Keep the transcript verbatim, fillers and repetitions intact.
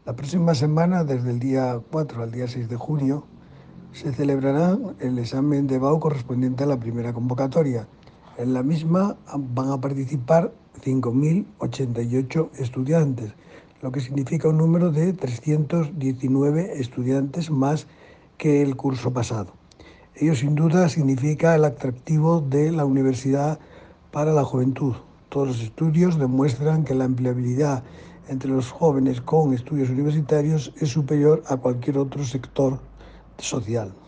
La próxima semana, desde el día cuatro al día seis de junio, se celebrará el examen de B A U correspondiente a la primera convocatoria. En la misma van a participar cinco mil ochenta y ocho estudiantes, lo que significa un número de trescientos diecinueve estudiantes más que el curso pasado. Ello sin duda significa el atractivo de la universidad para la juventud. Todos los estudios demuestran que la empleabilidad entre los jóvenes con estudios universitarios es superior a cualquier otro sector social.